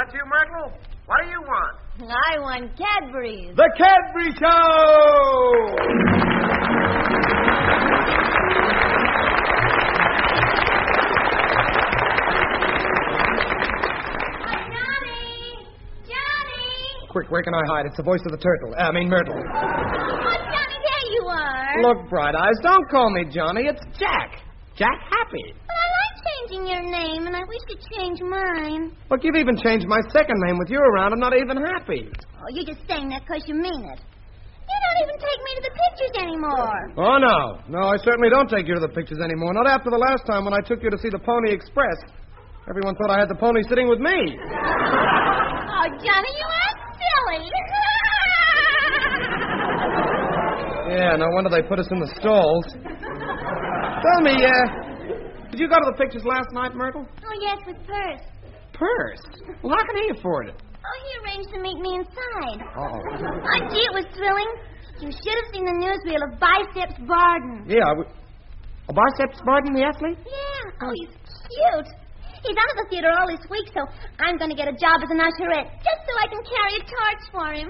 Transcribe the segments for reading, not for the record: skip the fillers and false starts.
that you, Myrtle? What do you want? I want Cadbury's. The Cadbury Show! Quick, where can I hide? It's the voice of the turtle. Myrtle. Oh, Johnny, there you are. Look, Bright Eyes, don't call me Johnny. It's Jack. Jack Happy. Well, I like changing your name, and I wish to change mine. Look, you've even changed my second name with you around. I'm not even happy. Oh, you're just saying that because you mean it. You don't even take me to the pictures anymore. Oh, no. No, I certainly don't take you to the pictures anymore. Not after the last time when I took you to see the Pony Express. Everyone thought I had the pony sitting with me. Oh, Johnny, you are silly. Yeah, no wonder they put us in the stalls. Tell me, did you go to the pictures last night, Myrtle? Oh, yes, with Perce. Perce? Well, how can he afford it? Oh, he arranged to meet me inside. Oh. Oh, gee, it was thrilling. You should have seen the newsreel of Biceps Barden. Yeah, Biceps Barden, the athlete? Yeah. Oh, he's cute. He's out of the theater all this week, so I'm going to get a job as an usherette, just so I can carry a torch for him.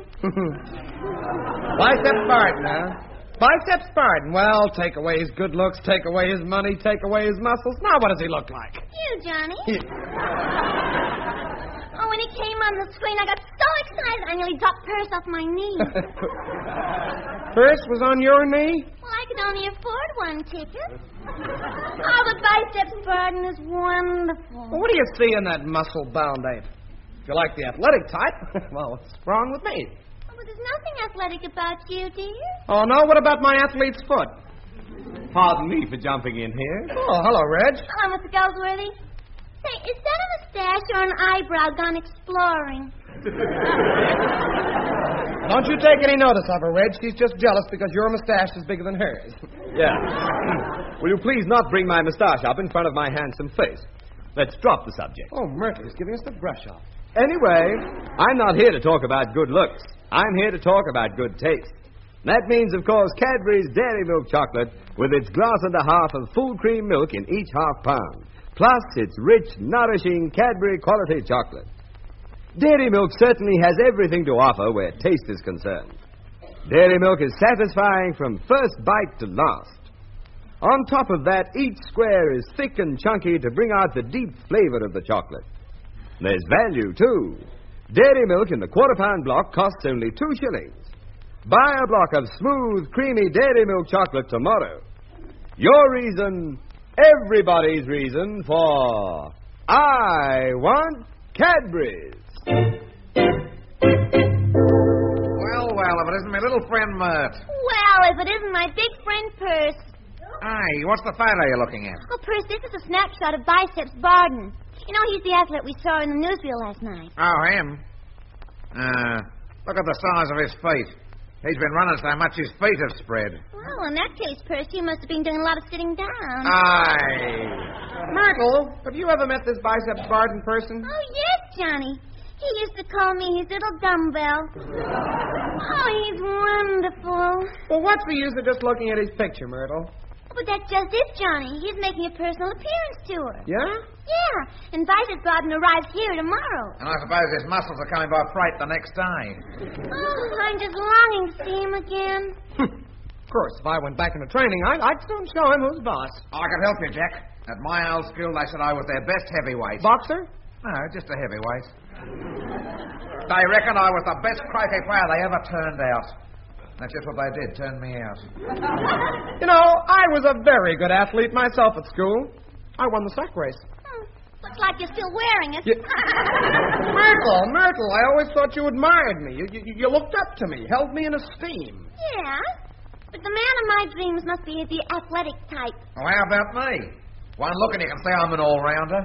Biceps Barden, huh? Biceps Barden. Well, take away his good looks, take away his money, take away his muscles. Now what does he look like? You, Johnny. Oh, when he came on the screen, I got so excited I nearly dropped Perce off my knee. Perce was on your knee? Well, I could only afford one ticket. Oh, but Biceps Barden is wonderful. Well, what do you see in that muscle-bound ape? If you like the athletic type, well, what's wrong with me? Oh, but there's nothing athletic about you, dear. Oh, no? What about my athlete's foot? Pardon me for jumping in here. Oh, hello, Reg. Hello, Mr. Goldsworthy. Say, is that a mustache or an eyebrow gone exploring? Don't you take any notice of her, Reg. She's just jealous because your mustache is bigger than hers. Yeah. Will you please not bring my mustache up in front of my handsome face? Let's drop the subject. Oh, Myrtle is giving us the brush off. Anyway, I'm not here to talk about good looks. I'm here to talk about good taste. That means, of course, Cadbury's Dairy Milk Chocolate with its glass and a half of full cream milk in each half pound, plus its rich, nourishing Cadbury quality chocolate. Dairy milk certainly has everything to offer where taste is concerned. Dairy milk is satisfying from first bite to last. On top of that, each square is thick and chunky to bring out the deep flavor of the chocolate. There's value, too. Dairy milk in the quarter-pound block costs only 2 shillings. Buy a block of smooth, creamy Dairy Milk chocolate tomorrow. Your reason, everybody's reason for I want Cadbury's. Well, if it isn't my little friend Mert. Well, if it isn't my big friend Perce. Hey, what's the photo you're looking at? Oh, Perce, this is a snapshot of Biceps Barden. You know, he's the athlete we saw in the newsreel last night. Oh, him? Look at the size of his feet. He's been running so much his feet have spread. Well, in that case, Perce, you must have been doing a lot of sitting down. Aye. Myrtle, have you ever met this Biceps Barden person? Oh, yes, Johnny. He used to call me his little dumbbell. Oh, he's wonderful. Well, what's the use of just looking at his picture, Myrtle? But that's just it, Johnny. He's making a personal appearance tour. Yeah? Yeah, and Biceps Barden arrives here tomorrow. And I suppose his muscles are coming by freight the next day. Oh, I'm just longing to see him again. Of course, if I went back into training, I'd soon show him who's boss. I could help you, Jack. At my old school, they said I was their best heavyweight. Boxer? No, just a heavyweight. They reckon I was the best croquet player they ever turned out. That's just what they did, turn me out. You know, I was a very good athlete myself at school. I won the sack race. Looks like you're still wearing it. Myrtle, I always thought you admired me. You looked up to me, held me in esteem. Yeah, but the man of my dreams must be the athletic type. Well, how about me? One look and you can say I'm an all-rounder.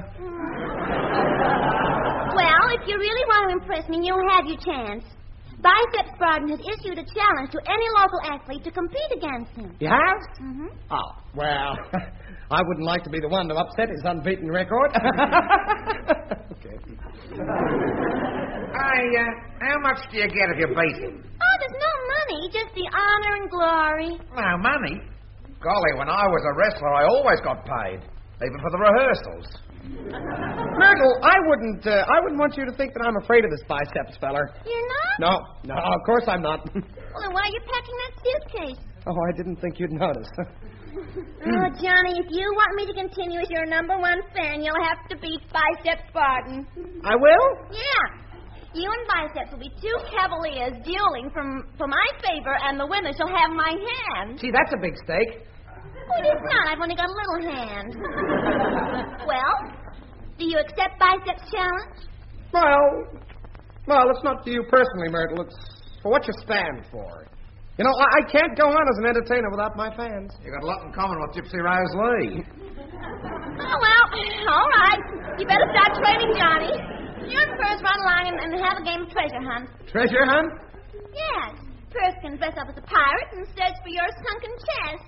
Well, if you really want to impress me, you'll have your chance. Biceps Barden has issued a challenge to any local athlete to compete against him. You have? Mm-hmm. Oh, well, I wouldn't like to be the one to upset his unbeaten record. Okay. How much do you get if you beat him? Oh, there's no money, just the honor and glory. No money? Golly, when I was a wrestler, I always got paid. Even for the rehearsals. Myrtle, I wouldn't want you to think that I'm afraid of this biceps feller. You're not? No, of course I'm not. Well, then why are you packing that suitcase? Oh, I didn't think you'd notice. Oh, Johnny, if you want me to continue as your number one fan, you'll have to beat Biceps Barton. I will? Yeah. You and Biceps will be two cavaliers dueling for my favor, and the winner shall have my hand. Gee, that's a big stake. Oh, it is not. I've only got a little hand. Well, do you accept Biceps' challenge? Well, it's not for you personally, Myrtle. It's for what you stand for. You know, I can't go on as an entertainer without my fans. You got a lot in common with Gypsy Rose Lee. Oh, well, all right. You better start training, Johnny. You and Purse run along and have a game of treasure hunt. Treasure hunt? Yes. Purse can dress up as a pirate and search for your sunken chest.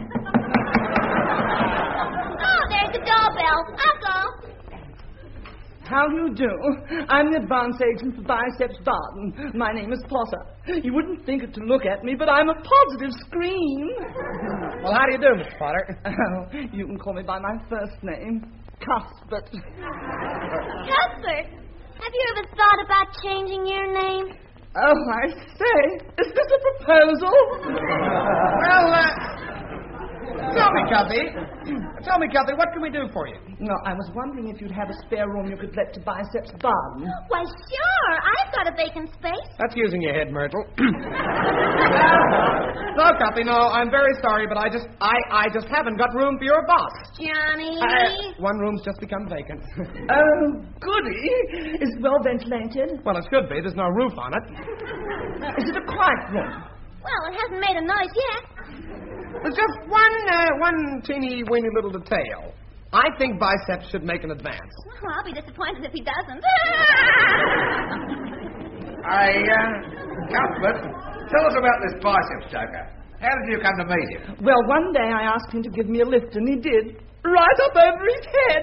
Oh, there's the doorbell. I'll go. How do you do? I'm the advance agent for Biceps Barton. My name is Potter. You wouldn't think it to look at me, but I'm a positive scream. Well, how do you do, Miss Potter? Oh, you can call me by my first name, Cuthbert. Cuthbert, have you ever thought about changing your name? Oh, I say, is this a proposal? Well, tell me, Cuthie, what can we do for you? No, I was wondering if you'd have a spare room you could let to Biceps Barton. Why, sure. I've got a vacant space. That's using your head, Myrtle. No, Cuthie, no, I'm very sorry, but I just haven't got room for your boss. Johnny. One room's just become vacant. Oh, goody. Is it well ventilated? Well, it should be. There's no roof on it. Is it a quiet room? Well, it hasn't made a noise yet. There's just one teeny-weeny little detail. I think Biceps should make an advance. Well, I'll be disappointed if he doesn't. Cuthbert, tell us about this Biceps joker. How did you come to meet him? Well, one day I asked him to give me a lift, and he did. Right up over his head.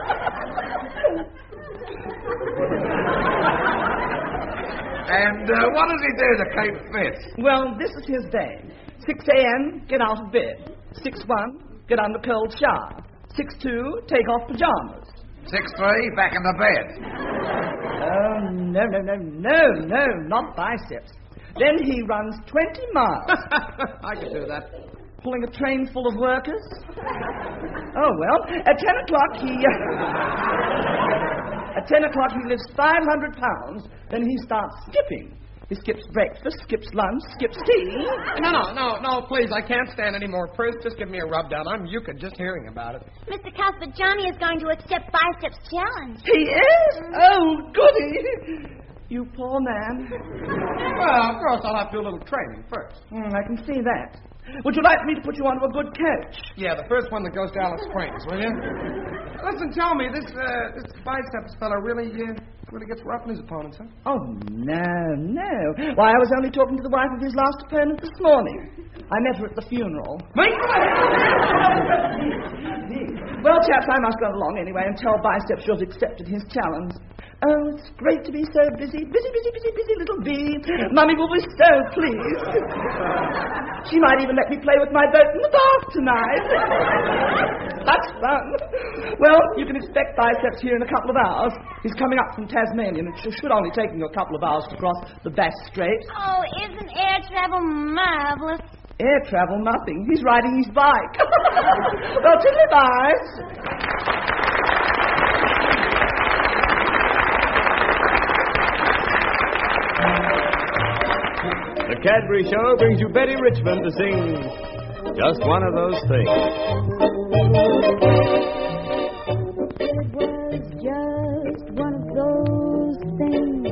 And what does he do to keep fit? Well, this is his day. 6 a.m., get out of bed. 6:1, get under cold shower. 6:2, take off pajamas. 6'3", back in the bed. Oh, no, not Biceps. Then he runs 20 miles. I can do that. Pulling a train full of workers. Oh, well, at 10 o'clock he lifts 500 pounds. Then he starts skipping. He skips breakfast, skips lunch, skips tea. No, please, I can't stand any more. First, just give me a rub down. I'm euchred just hearing about it. Mr. Cuthbert, Johnny is going to accept Biceps' challenge. He is? Oh, goody. You poor man. Well, of course, I'll have to do a little training first. I can see that. Would you like me to put you onto a good coach? Yeah, the first one that goes to Alice Springs, will you? Listen, tell me, this Biceps fella really gets rough on his opponents, huh? Oh, no. Why, I was only talking to the wife of his last opponent this morning. I met her at the funeral. Well, chaps, I must run along anyway and tell Biceps you've accepted his challenge. Oh, it's great to be so busy. Busy, little bee. Mummy will be so pleased. She might even let me play with my boat in the bath tonight. That's fun. Well, you can expect Biceps here in a couple of hours. He's coming up from Tasmania, and it should only take him a couple of hours to cross the Bass Strait. Oh, isn't air travel marvelous? Air travel, nothing. He's riding his bike. Well, tiddly-bye. The Cadbury Show brings you Betty Richmond to sing Just One of Those Things. It was just one of those things.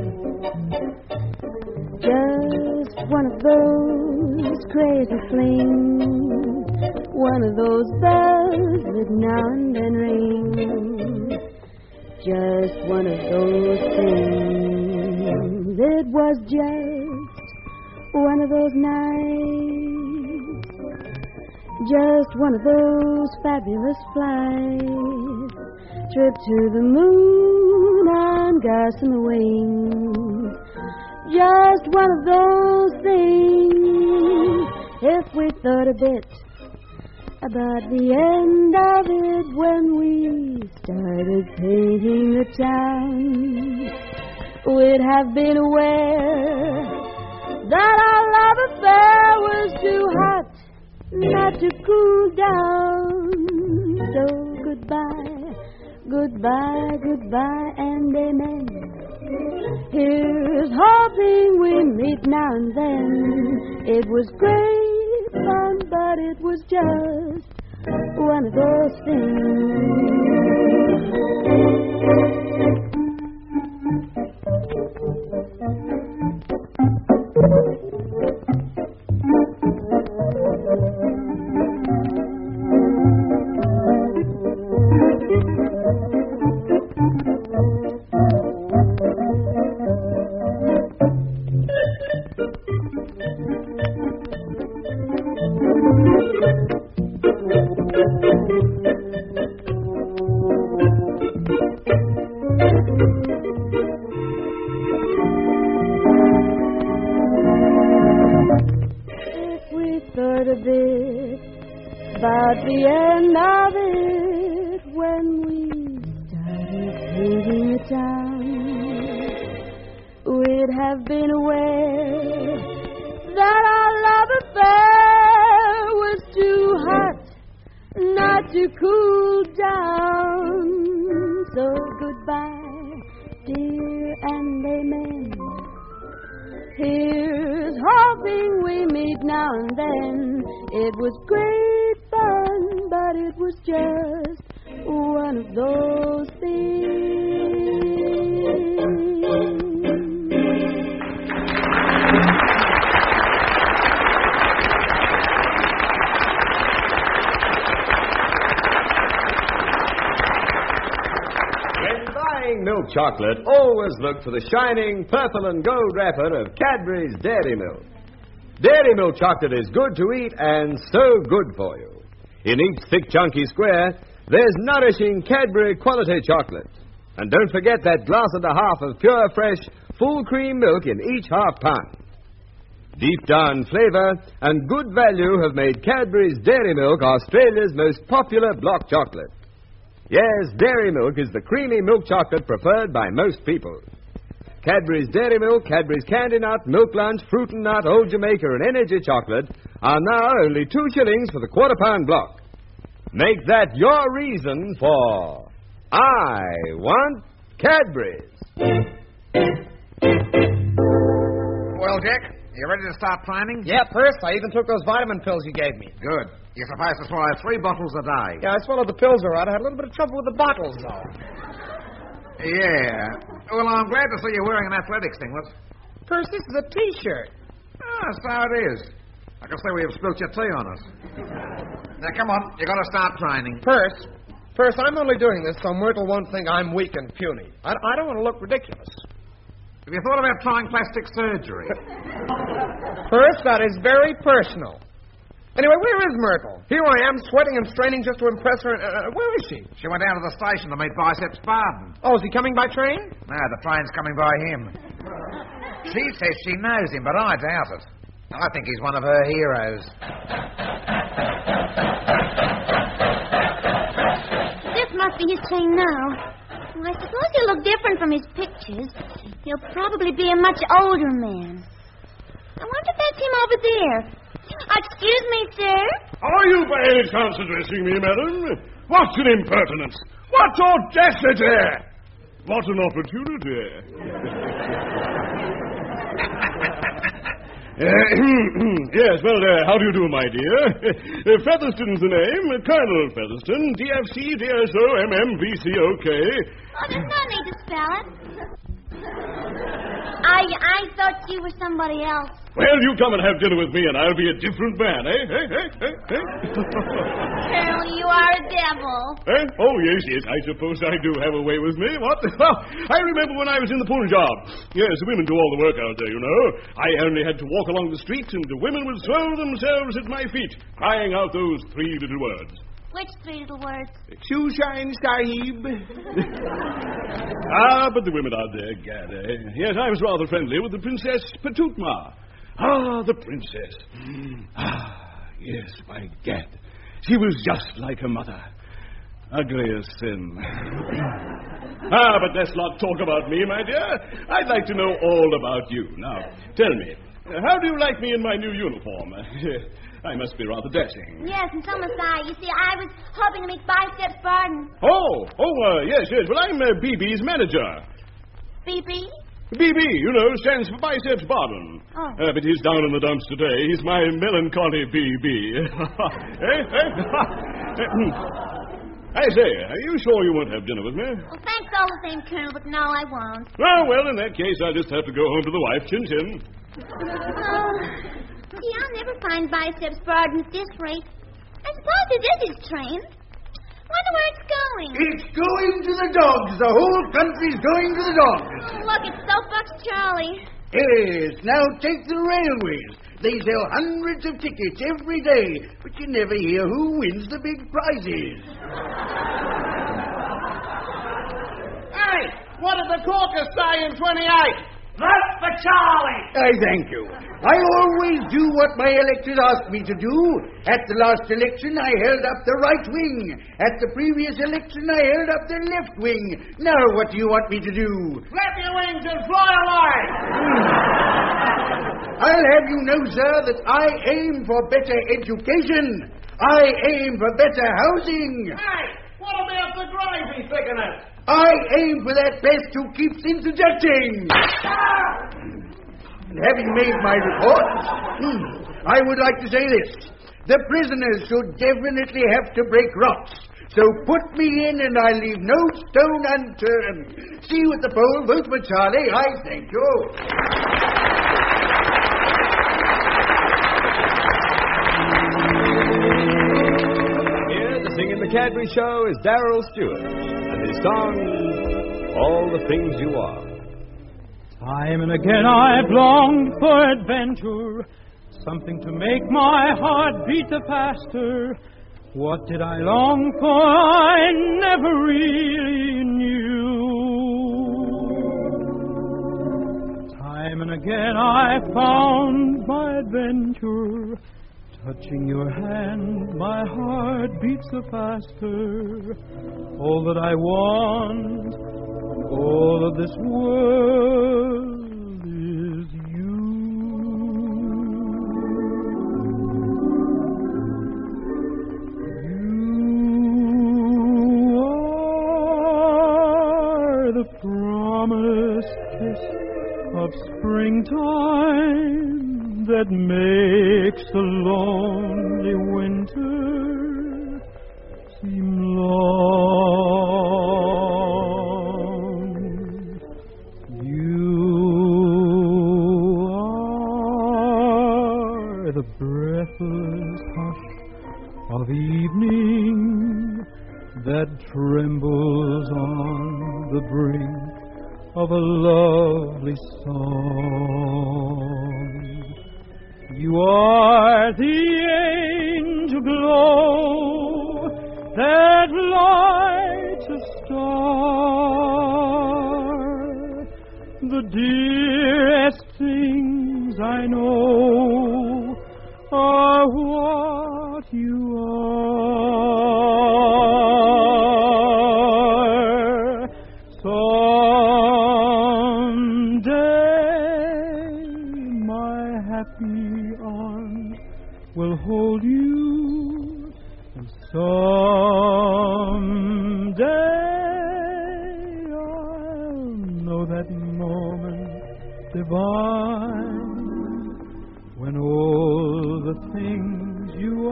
Just one of those crazy flings. One of those bells that now and then ring. Just one of those things. It was just one of those nights, just one of those fabulous flights, trip to the moon on gossamer wings, just one of those things, if we thought a bit About the end of it, when we started painting the town, we'd have been aware that our love affair was too hot not to cool down. So goodbye, goodbye, goodbye, and amen. Here's hoping we meet now and then. It was great fun, but it was just one of those about the end of it, when we started painting the town, we'd have been aware that our love affair was too hot not to cool down. So goodbye, dear, and amen. Here's hoping we meet now and then. It was great fun, but it was just one of those things. When buying milk chocolate, always look for the shining purple and gold wrapper of Cadbury's Dairy Milk. Dairy Milk chocolate is good to eat and so good for you. In each thick, chunky square, there's nourishing Cadbury quality chocolate. And don't forget that glass and a half of pure, fresh, full cream milk in each half pound. Deep down flavor and good value have made Cadbury's Dairy Milk Australia's most popular block chocolate. Yes, Dairy Milk is the creamy milk chocolate preferred by most people. Cadbury's Dairy Milk, Cadbury's Candy Nut, Milk Lunch, Fruit and Nut, Old Jamaica, and Energy Chocolate are now only 2 shillings for the quarter-pound block. Make that your reason for I want Cadbury's. Well, Jack, you ready to start training? Yeah, first, I even took those vitamin pills you gave me. Good. You're supposed to swallow 3 bottles a day. Yeah, I swallowed the pills all right. I had a little bit of trouble with the bottles, though. Yeah. Well, I'm glad to see you wearing an athletics singlet. First, this is a T-shirt. Ah, so it is. I can see we have spilt your tea on us. Now, come on. You've got to start training. First, I'm only doing this so Myrtle won't think I'm weak and puny. I don't want to look ridiculous. Have you thought about trying plastic surgery? First, that is very personal. Anyway, where is Myrtle? Here I am, sweating and straining just to impress her. Where is she? She went down to the station to meet Biceps Barden. Oh, is he coming by train? No, the train's coming by him. She says she knows him, but I doubt it. I think he's one of her heroes. This must be his train now. I suppose he'll look different from his pictures. He'll probably be a much older man. I wonder if that's him over there. Excuse me, sir. Are you by any chance addressing me, madam? What an impertinence! What audacity! What an opportunity! Yes, well, how do you do, my dear? Featherston's the name. Colonel Featherston, DFC, DSO, MMVCOK. Oh, there's no need to spell it. I thought you were somebody else. Well, you come and have dinner with me, and I'll be a different man, eh? Colonel, you are a devil. Eh? Oh, yes, I suppose I do have a way with me. What? Well, I remember when I was in the Punjab. Yes, the women do all the work out there, you know. I only had to walk along the street, and the women would throw themselves at my feet, crying out those 3 little words. Which 3 little words? Shoeshine Sahib. But the women out there, gad, eh? Yes, I was rather friendly with the Princess Patutma. Ah, the princess. Yes, by gad. She was just like her mother. Ugly as sin. But let's not talk about me, my dear. I'd like to know all about you. Now, tell me, how do you like me in my new uniform? I must be rather dashing. Yes, and so must I. You see, I was hoping to meet Biceps Barden. Yes. Well, I'm BB's manager. BB? BB, you know, stands for Biceps Barden. Oh. But he's down in the dumps today. He's my melancholy BB. I say, are you sure you won't have dinner with me? Well, thanks all the same, Colonel, but no, I won't. Well, in that case, I'll just have to go home to the wife. Chin-chin. Gee, I'll never find Biceps Barden at this rate. I suppose it is his train. Wonder where it's going. It's going to the dogs. The whole country's going to the dogs. Oh, look, it's Soapbox Charlie. Yes, now take the railways. They sell hundreds of tickets every day, but you never hear who wins the big prizes. Hey, what did the caucus say in 28? Vote for Charlie! I thank you. I always do what my electors ask me to do. At the last election, I held up the right wing. At the previous election, I held up the left wing. Now, what do you want me to do? Flap your wings and fly away! I'll have you know, sir, that I aim for better education. I aim for better housing. Hey, what about the gravy thickener? I aim for that pest who keeps interjecting. Having made my report, I would like to say this. The prisoners should definitely have to break rocks. So put me in and I leave no stone unturned. See you at the poll. Vote for Charlie. I thank you. Here to sing in the Cadbury Show is Darrell Stewart and his song, All the Things You Are. Time and again I've longed for adventure, something to make my heart beat the faster. What did I long for? I never really knew. Time and again I found my adventure. Touching your hand, my heart beats the faster. All that I want, all of this world is you. You are the promised kiss of springtime that makes the lonely winter seem long. You are the breathless hush of evening that trembles on the brink of a lovely song. You are the angel glow that lights a star. The dearest things I know are what you are. Someday my happy arms will hold you, and someday I'll know that moment divine when all the things you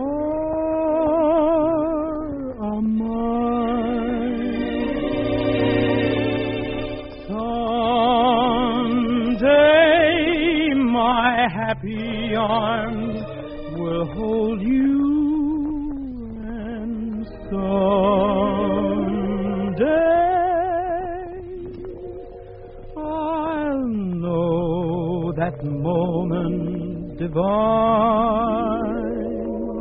are mine. Someday my happy arms will hold you, and someday I'll know that moment divine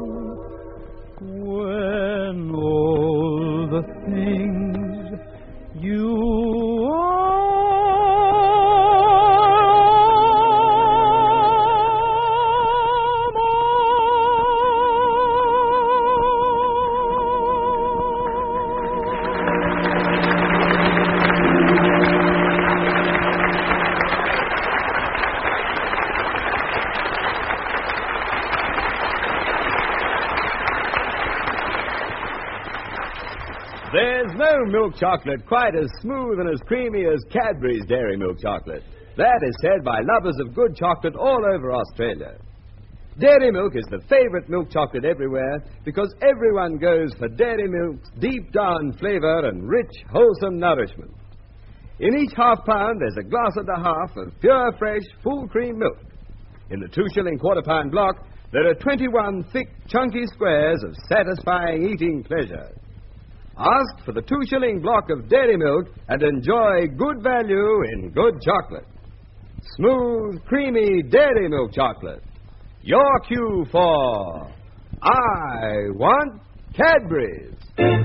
when all the things you are There's no milk chocolate quite as smooth and as creamy as Cadbury's Dairy Milk Chocolate. That is said by lovers of good chocolate all over Australia. Dairy milk is the favorite milk chocolate everywhere because everyone goes for dairy milk's deep down flavor and rich, wholesome nourishment. In each half-pound, there's a glass and a half of pure, fresh, full cream milk. In the 2-shilling quarter-pound block, there are 21 thick, chunky squares of satisfying eating pleasure. Ask for the 2-shilling block of dairy milk and enjoy good value in good chocolate. Smooth, creamy dairy milk chocolate. Your cue for I Want Cadbury's.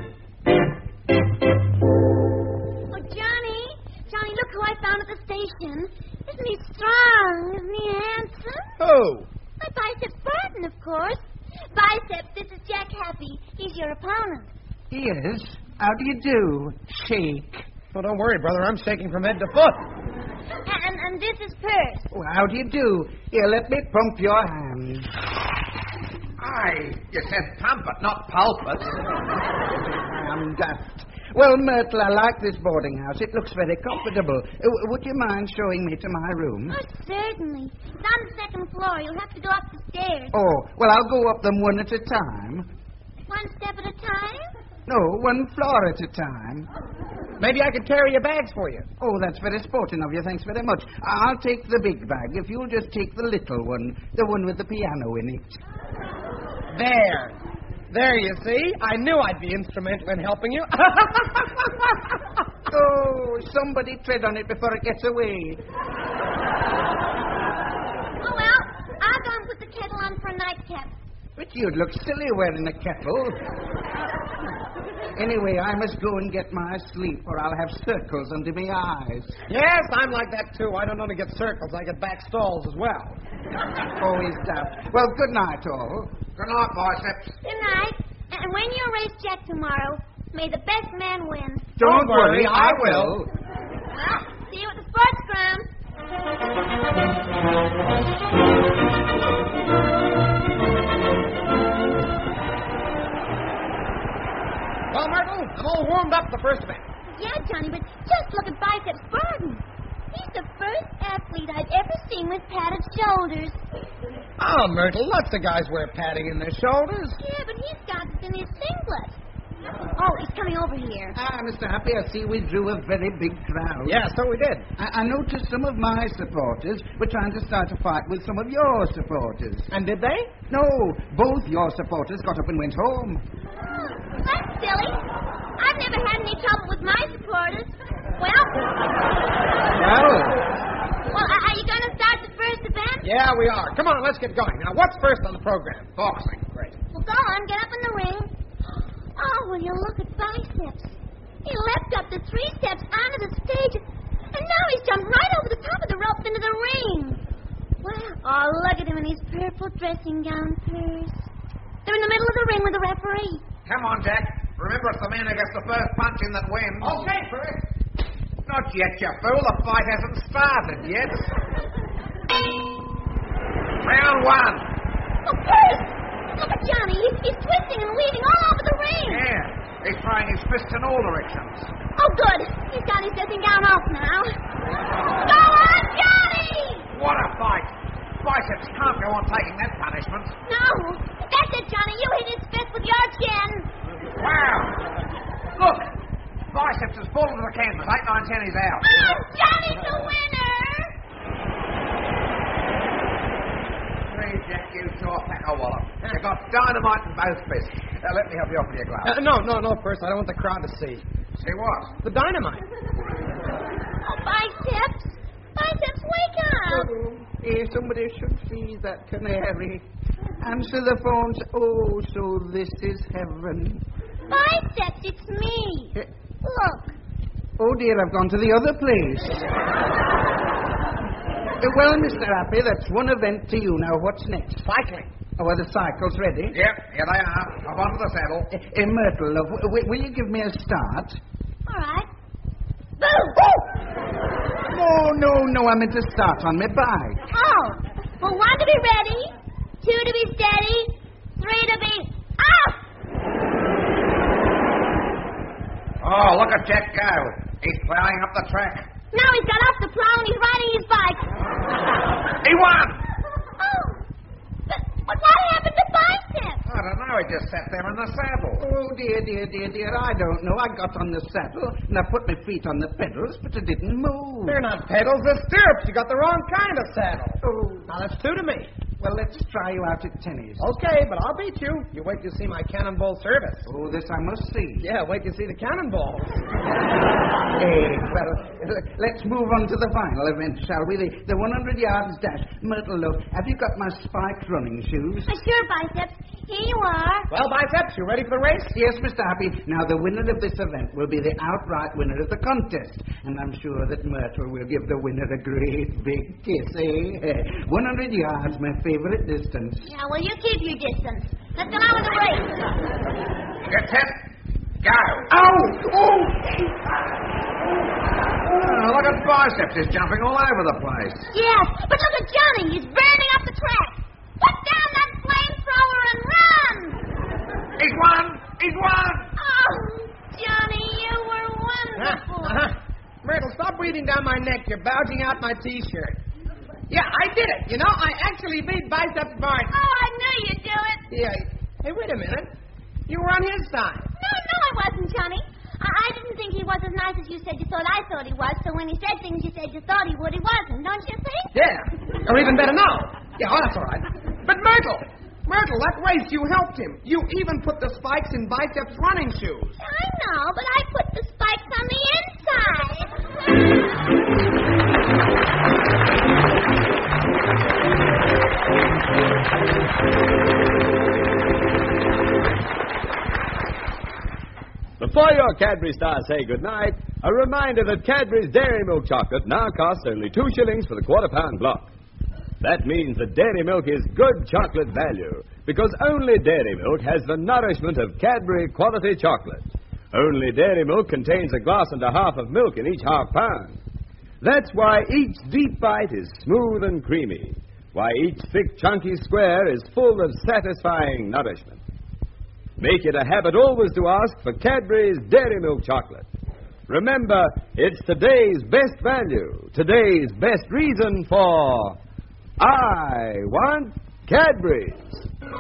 Oh, Johnny, look who I found at the station. Isn't he strong? Isn't he handsome? Who? My Biceps Barton, of course. Biceps, this is Jack Happy. He's your opponent. Yes. How do you do? Shake. Oh, don't worry, brother. I'm shaking from head to foot. And this is Perth. Oh, how do you do? Here, let me pump your hand. Aye, you said pump-it, not pulpit. I'm daft. Well, Myrtle, I like this boarding house. It looks very comfortable. Would you mind showing me to my room? Oh, certainly. It's on the second floor. You'll have to go up the stairs. Oh, well, I'll go up them one at a time. One step at a time? No, one floor at a time. Maybe I could carry your bags for you. Oh, that's very sporting of you. Thanks very much. I'll take the big bag if you'll just take the little one, the one with the piano in it. There, you see? I knew I'd be instrumental in helping you. Oh, somebody tread on it before it gets away. Oh, well, I'll go and put the kettle on for a nightcap. But you'd look silly wearing a kettle. Anyway, I must go and get my sleep, or I'll have circles under my eyes. Yes, I'm like that, too. I don't only get circles, I get back stalls as well. Oh, he's daft. Well, good night, all. Good night, Biceps. Good night. And when you race Jack tomorrow, may the best man win. Don't worry, I will. Well, see you at the sports ground. Well, Myrtle, I'm all warmed up for the first event. Yeah, Johnny, but just look at Biceps Barton. He's the first athlete I've ever seen with padded shoulders. Oh, Myrtle, lots of guys wear padding in their shoulders. Yeah, but he's got it in his singlet. Oh, he's coming over here. Mr. Happy, I see we drew a very big crowd. Yeah, so we did. I noticed some of my supporters were trying to start a fight with some of your supporters. And did they? No, both your supporters got up and went home. That's silly. I've never had any trouble with my supporters. Well, are you going to start the first event? Yeah, we are. Come on, let's get going. Now, what's first on the program? Boxing. Great. Well, go on, get up in the ring. Oh, will you look at Biceps? He leapt up the 3 steps onto the stage, and now he's jumped right over the top of the rope into the ring. Wow. Oh, look at him in his purple dressing gown purse. They're in the middle of the ring with the referee. Come on, Jack. Remember, it's the man who gets the first punch in that wins. Okay, Perth. Not yet, you fool. The fight hasn't started yet. Round 1. Oh, Perth! Look at Johnny. He's twisting and weaving all over the ring. Yeah. He's throwing his fists in all directions. Oh, good. He's got his dressing gown off now. Go on, Johnny! What a fight. Biceps can't go on taking that punishment. No. That's it, Johnny. You hit his fist with your chin. Wow. Look. Biceps has fallen to the canvas. 8, 9, 10, he's out. Oh, Johnny's the winner! Three, Jack, you sure pack a wallop. You've got dynamite in both fists. Let me help you offer your glove. No, Perth. I don't want the crowd to see. See what? The dynamite. Oh, Biceps. Biceps, wake up. If somebody should see that canary. Answer the phones. Oh, so this is heaven. Biceps, it's me. Look. Oh, dear, I've gone to the other place. Well, Mr. Happy, that's one event to you. Now, what's next? Cycling. Oh, are the cycles ready? Yep, here they are. Up onto the saddle. Myrtle, love, will you give me a start? All right. Boom! No, I meant to start on my bike. Oh. Well, 1 to be ready, 2 to be steady, 3 to be off! Oh, look at Jet go. He's plowing up the track. Now he's got off the plow and he's riding his bike. He won! Oh, but what happened to Bicep? I don't know. He just sat there in the saddle. Oh, dear, I don't know. I got on the saddle, and I put my feet on the pedals, but it didn't move. They're not pedals, they're stirrups. You got the wrong kind of saddle. Oh, Now, that's two to me. well, let's try you out at tennis. Okay, but I'll beat you. You wait till you see my cannonball service. Oh, this I must see. Yeah, wait till you see the cannonballs. Well, let's move on to the final event, shall we? The 100 yards dash. Myrtle, look, have you got my spiked running shoes? Sure, Biceps. Here you are. Well, Biceps, you ready for the race? Yes, Mr. Happy. Now, the winner of this event will be the outright winner of the contest. And I'm sure that Myrtle will give the winner a great big kiss, eh? 100 yards, my favorite distance. Yeah, well, you keep your distance. Let's get on with the race. Get set. Go. Ow! Oh! Oh, look at Biceps. He's jumping all over the place. Yes, but look at Johnny. He's burning up the track. Put down that flamethrower and run. He's won. He's won. Oh, Johnny, you were wonderful. Myrtle, stop breathing down my neck. You're gouging out my T-shirt. Yeah, I did it. You know, I actually beat Biceps Barnes. Oh, I knew you'd do it. Yeah. Hey, wait a minute. You were on his side. No, I wasn't, Johnny. I didn't think he was as nice as you said you thought I thought he was, so when he said things you said you thought he would, he wasn't, don't you think? Yeah. Or even better, no. Yeah, well, that's all right. But Myrtle, that race, you helped him. You even put the spikes in Biceps' running shoes. I know, but I put the spikes on the inside. Before your Cadbury stars say goodnight, a reminder that Cadbury's Dairy Milk Chocolate now costs only 2 shillings for the quarter-pound block. That means that dairy milk is good chocolate value, because only dairy milk has the nourishment of Cadbury quality chocolate. Only dairy milk contains a glass and a half of milk in each half-pound. That's why each deep bite is smooth and creamy, why each thick, chunky square is full of satisfying nourishment. Make it a habit always to ask for Cadbury's Dairy Milk Chocolate. Remember, it's today's best value, today's best reason for I want Cadbury's.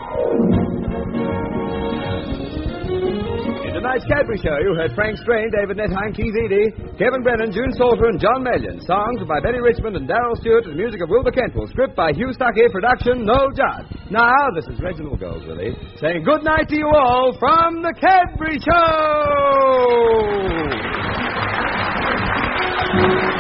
In tonight's Cadbury Show, you heard Frank Strain, David Netheim, Keith Eady, Kevin Brennan, June Salter, and John Mellion. Songs by Benny Richmond and Darrell Stewart, and music of Wilbur Kentwell. Script by Hugh Stuckey, production Noel Judd. Now, this is Reginald Goldsworthy saying good night to you all from the Cadbury Show!